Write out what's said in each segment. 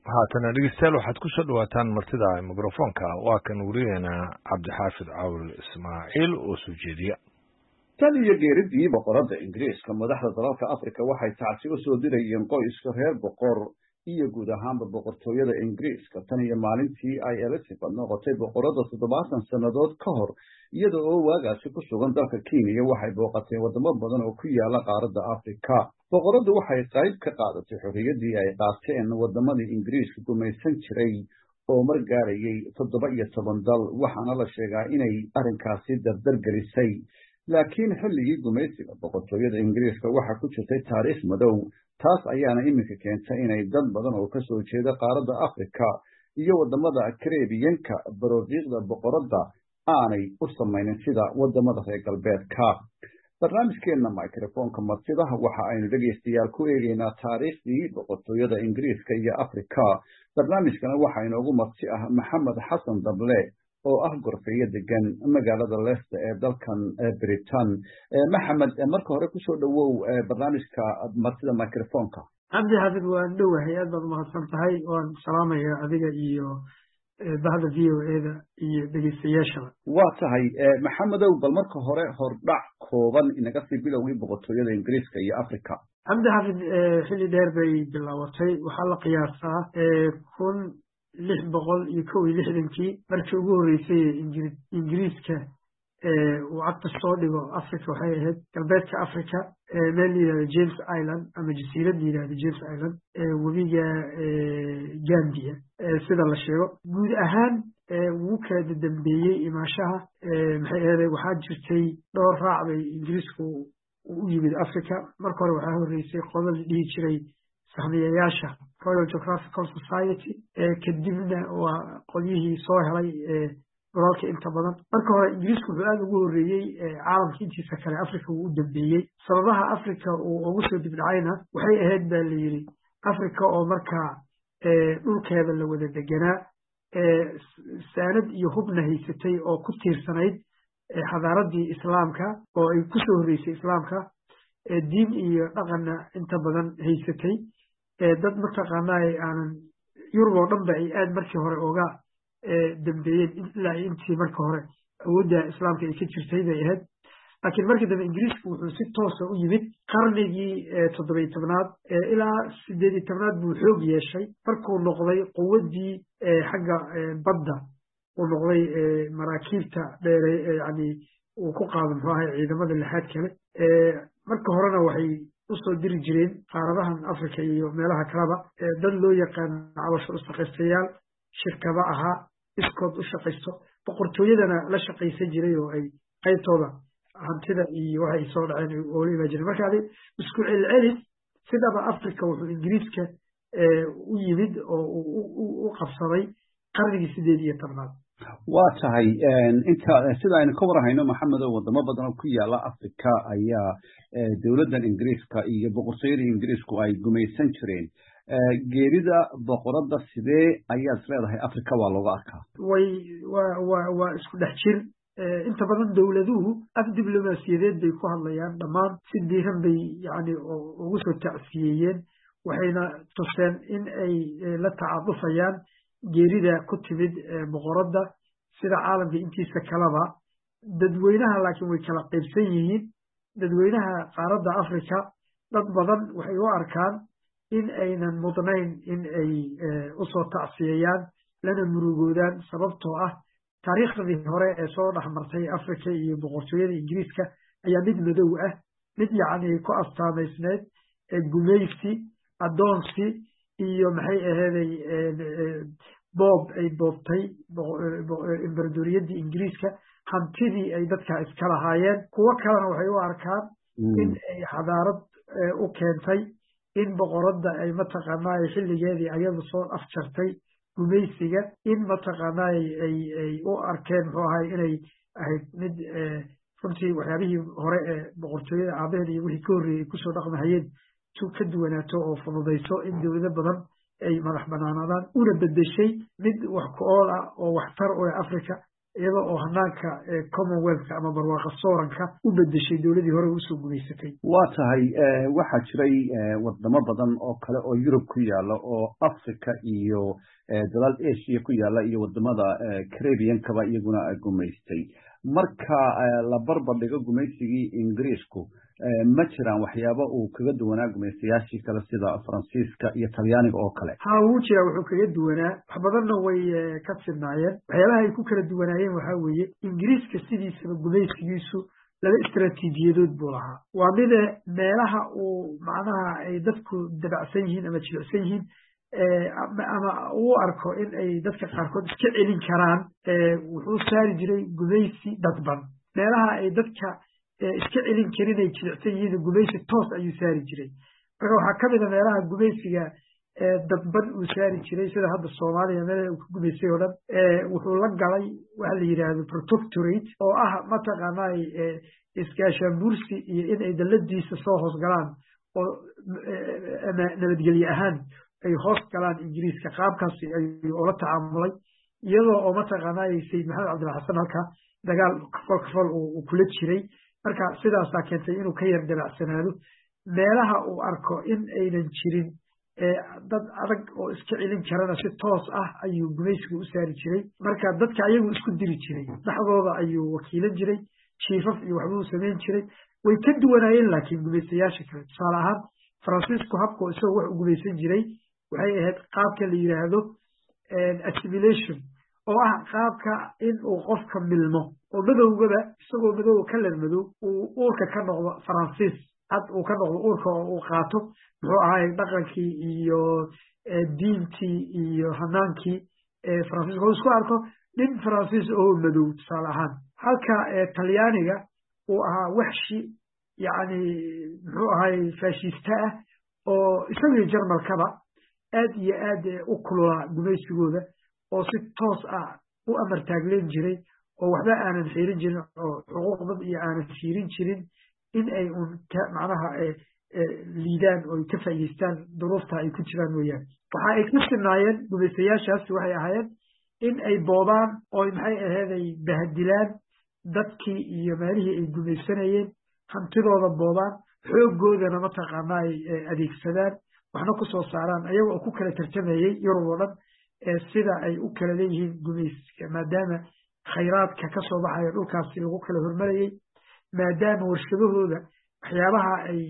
haatana dhegeystayaal waxaad ku soo dhawaataan martida mikrofoonka waa kan wariyeena cabdixaafid cawl ismaaciil oo soo jeediya. tan iyo geeridii boqorada ingiriiska madaxda dalalka afrika waxay tacsi u soo dirayeen qoyska reer boqor iyo guud ahaanba boqortooyada ingiriiska tan iyo maalintii ay Elizabeth noqotay boqorada 70 sannadood ka hor iyada oo waagaasi ku sugan dalka Kenya waxay booqatay wadamo badan oo ku yaala qaaradda Afrika. boqoradu waxay qayb ka qaadatay xorriyadii ay qaateen wadamadii ingiriiska gumaysan jiray oo mar gaarayay 17 dal waxaana la sheegaa inay arrinkaasi dardar gelisay. laakiin xilligii gumaysiga boqortooyada ingiriiska waxa ku jirtay taariikh madow taas ayaana iminka keentay inay dad badan oo ka soo jeeda qaaradda Afrika iyo wadamada Caribbean-ka baroodiiqda boqorada aanay u samaynin sida wadamada reer galbeedka. barnaamijkeena microfonka martida waxa aynu dhegeystayaal ku eegaynaa taariikhdii boqortooyada ingiriiska iyo Afrika. barnaamijkana waxa inoogu marti ah Maxamed Xasan Dable oo ah gorfeeye degan magaalada Leicester ee dalkan Britain. Maxamed, marka hore ku soo dhawow barnaamijka martida microfonka. Cabdi Xaafid waan dhowahay aad baad mahadsan tahay waan salaamayaa adiga iyo bahda VOA-da iyo dhegeystayaasha. waa tahay Maxamedow, bal marka hore hordhac kooban inaga sii bilowgii boqortooyada ingiriiska iyo Afrika. Cabdi Xaafid xilli dheer bay bilaabatay waxaa la qiyaasaa 1661 markii ugu horeysay ingiriiska uu cagta soo dhigo Afrika waxay ahayd galbeedka Afrika meel yiraahdo James Island ama jasiirad yiraahdo James Island webiga Gambia sida la sheego. guud ahaan wuu kala dambeeyay imaashaha maxay ahayd waxaa jirtay dhowr raac bay ingiriisku u yimid Afrika. marka hore waxaa horeysay qodol dhihi jiray saxmiyayaasha Royal Geographical Society kadibna waa qolyihii soo helay gobolka inta badan. marka hore ingiriisku wuxuu aad ugu horeeyay caalamka intiisa kale Afrika wuu u dambeeyay. sababaha Afrika uu ugu soo dibdhacayna waxay ahayd baa la yiri Afrika oo markaa dhulkeeda la wada deganaa saanad iyo hubna haysatay oo ku tiirsanayd xadaaradii islaamka oo ay ku soo horeysay islaamka diin iyo dhaqanna inta badan haysatay dad mataqaanaa aanan Yurub oo dhanba ay aad markii hore uga dambeeyeen ilaa intii marka hore awoodda islaamka ay ka jirtay bay ahayd. laakiin markii dambe ingiriisku wuxuu si toosa u yimid qarnigii 17aad ilaa 18aad buu xoog yeeshay markuu noqday quwaddii xagga badda uu noqday maraakiibta dheere yani uu ku qaado muxuu ahay ciidamada lixaad kale. marka horena waxay u soo diri jireen qaaradahan Afrika iyo meelaha kaleba dad loo yaqaan cabasho u shaqaystayaal shirkado ahaa iskood u shaqaysto boqortooyadana la shaqaysan jiray oo ay qaybtooda hantida iyo waxay soo dhaceen oo la imaajin. marka isku celcelis sidaba Afrika wuxuu ingiriiska u yimid oo u qabsaday qarnigii 18aad. waa tahay inta sida aynu ka warhayno Maxamed, wadamo badan oo ku yaala Afrika ayaa dawladdan ingiriiska iyo boqortooyada ingiriisku ay gumaysan jireen. geerida boqorada sidee ayaad leedahay Afrika waa looga arkaa? waa isku dhex jir inta badan dawladuhu af diblomaasiyadeed bay ku hadlayaan dhammaan si diiran bay yani ugu soo tacsiyeeyeen waxayna tuseen in ay la tacadufayaan geerida ku timid boqorada sida caalamka intiisa kaleba. dadweynaha laakiin way kala qaybsan yihiin. dadweynaha qaaradda Afrika dad badan waxay u arkaan in aynan mudnayn in ay u soo tacsiyayaan lana murugoodaan sababtoo ah taariikhdii hore ee soo dhaxmartay Afrika iyo boqortooyada ingiriiska ayaa mid madow ah mid yacni ku astaamaysneed gumaysi adoonsi iyo maxay aheeday boob ay boobtay imbaradoriyadii ingiriiska hantidii ay dadka iska lahaayeen. kuwo kalena waxay u arkaan in ay xadaarad u keentay in boqorada ay mataqaanaa xilligeedii ayadu soo afjartay gumaysiga in mataqaanaa ay u arkeen muxuu ahay inay ahayd mid runtii waxyaabihii hore ee boqortooyada aabaheed iyo wixii ka horreeyay kusoo dhaqmahayeen ka duwanaato oo fududayso in dawlado badan ay madax banaanaadaan una bedeshay mid wax ku ool ah oo waxtar u leh Afrika iyada oo hanaanka commonwealthka ama barwaaqa sooranka u bedeshay dowladii hore usoo gumaysatay. waa tahay waxaa jiray wadamo badan oo kale oo Yurub ku yaala oo Africa iyo dalal Asia ku yaala iyo wadamada Caribbean-kaba iyaguna gumaystay. marka la barbar dhigo gumaysigii Ingiriisku ma jiraan waxyaabo uu kaga duwanaa gumaystayaashii kale sida Faransiiska iyo Talyaaniga oo kale? wuu jiraa, wuxuu kaga duwanaa wax badanna way ka sinaayeen. waxyaabaha ay ku kala duwanaayeen waxaa weeye Ingiriiska sidiisaba gumaysigiisu laba istaraatiijiyadood buu lahaa. waa mid meelaha uu macnaha ay dadku dabacsan yihiin ama jilicsan yihiin ama uu arko in ay dadka qaarkood iska celin karaan, wuxuu saari jiray gumaysi dadban. meelaha ay dadka iska celin karin ay jilicsan yihiin gumaysi toos ayuu saari jiray. marka waxaa ka mid a meelaha gumaysiga dadban uu saari jiray sida hadda Soomaaliya meel uu ku gumaysay oo dhan wuxuu la galay waxa la yiraahdo protectorate oo ah mataqaanaa iskaashaanbuursi iyo in ay dalladiisa soo hoos galaan oo nabadgelyo ahaan ay hoos galaan Ingiriiska. qaabkaasi ayuu ula tacaamulay iyadoo oo mataqaanaa Sayid Maxamed Cabdilla Xasan halka dagaal kafal uu kula jiray. marka sidaasaa keentay inuu ka yar dabacsanaado meelaha uu arko in aynan jirin dad adag oo iska celin karana si toos ah ayuu gumaysiga u saari jiray. marka dadka ayagu isku diri jiray, dhaxdooda ayuu wakiilan jiray, jiifaf iyo waxbuu samayn jiray. way ka duwanaayeen laakiin gumaystayaasha kale. tusaale ahaan Faransiisku habka isagoo wax u gumaysan jiray waxay ahayd qaabka la yiraahdo assimilation oo ah qaabka in uu qofka milmo oo madowgaba isagoo madow kalar madow uu uurka ka noqdo Faransiis cad uu ka noqdo uurka oo uu qaato muxuu ahaay dhaqankii iyo diintii iyo hanaankii Faransiiska oo isku arko nin Faransiis oo madow tusaale ahaan. halka Talyaaniga uu ahaa waxshi yani muxuu ahaay faashista ah oo isagii Jarmalkaba aad iyo aad u kululaa gumaysigooda oo si toos ah u amar taagleen jiray oo waxba aanan xiirin jirin oo xuquuqdad iyo aanan fiirin jirin in ay macnaha liidaan oo ka faa'iideystaan duruufta ay ku jiraan mooyaane. waxa ay ku sinaayeen gumaystayaashaasi waxay ahaayeen in ay boobaan oo maxay ahayd ay bahadilaan dadkii iyo meelihii ay gumaysanayeen, hantidooda boobaan, xooggoodana mataqaanaa ay adeegsadaan, waxna ku soo saaraan ayaga oo ku kala tartamayey Yurub oo dhan sida ay u kala leeyihiin gumaysiga, maadaama khayraadka ka soo baxaya dhulkaasi lagu kala hormarayey, maadaama warshadahooda waxyaabaha ay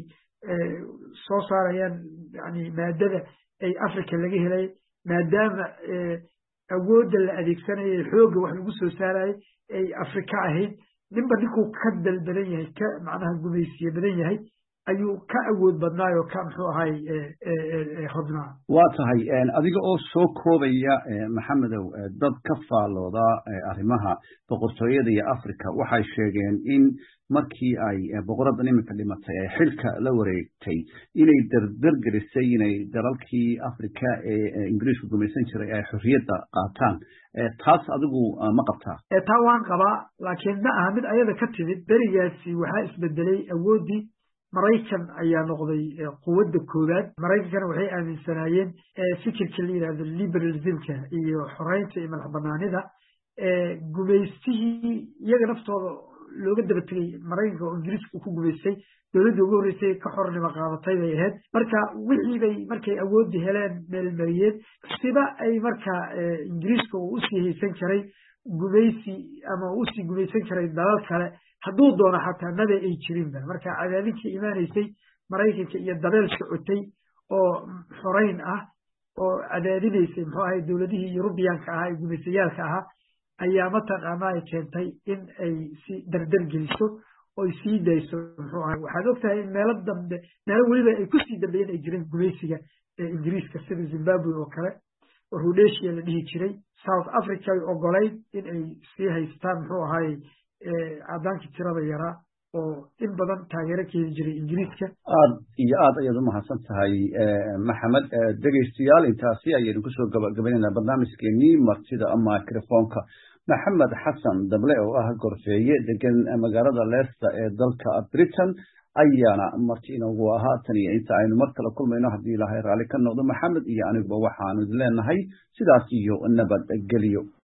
soo saarayaan yani maadada ay Africa laga helay, maadaama awoodda la adeegsanayay xoogga wax lagu soo saarayay ay Africa ahayd. ninba ninkuu ka dalbadan yahay ka macnaha gumaysiye badan yahay ayuu ka awood badnaayoo ka muxuu ahay hodnaa. waa tahay adiga oo soo koobaya Maxamedow, dad ka faalooda arrimaha boqortooyada iyo Afrika waxay sheegeen in markii ay boqoradda iminka dhimatay ay xilka la wareegtay inay dardargelisay inay dalalkii Afrika ee Ingiriisku gumaysan jiray ay xorriyadda qaataan. taas adigu ma qabtaa? taa waan qabaa, laakiin ma aha mid ayada ka timid. berigaasi waxaa isbedelay awooddii. Maraykan ayaa noqday quwadda koowaad. Maraykankana waxay aaminsanaayeen fikirka la yidhaahdo liberalismka iyo xoreynta iyo madax banaanida. gumaystihii iyaga naftooda looga daba tegay Maraykanka oo Ingiriiska ku gumaystay dowladda ugu horreysay ka xornimo qaadatay bay ahayd. marka wixii bay markay awooddi heleen meelmariyeen sida ay marka Ingiriiska uu usii haysan karay gumaysi ama usii gumaysan karay dalal kale hadduu doono xataa naba ay jirinba. marka cadaadinkii imaanaysay Maraykanka iyo dabeel socotay oo xoreyn ah oo cadaadinaysay muxuu ahay dowladihii Yurubiyaanka ahaa ee gumaystayaalka ahaa ayaa mataqaanaa ay keentay in ay si dardar geliso oo ay sii dayso muxuu ahay. waxaad ogtahay in meelo weliba ay kusii dambeeyeen ay jireen gumaysiga Ingiriiska sida Zimbabwe oo kale oo Rhodesia la dhihi jiray. South Africa ay ogolayd in ay sii haystaan muxuu ahay cadaankii tirada yaraa oo in badan taageero ka heli jiray Ingiriiska. aad iyo aad ayaad u mahadsan tahay Maxamed. dhegaystayaal intaasi ayaynu kusoo gabagabaynaynaa barnaamijkeenii martida microfonka. Maxamed Xasan Dable oo ah gorfeeye degan magaalada Leicester ee dalka Britain ayaana marti inoogu ahaa tan iyo inta aynu mar kale kulmayno haddii Ilaahay raalli ka noqdo. Maxamed iyo aniguba waxaanu idin leenahay sidaas iyo nabadgelyo.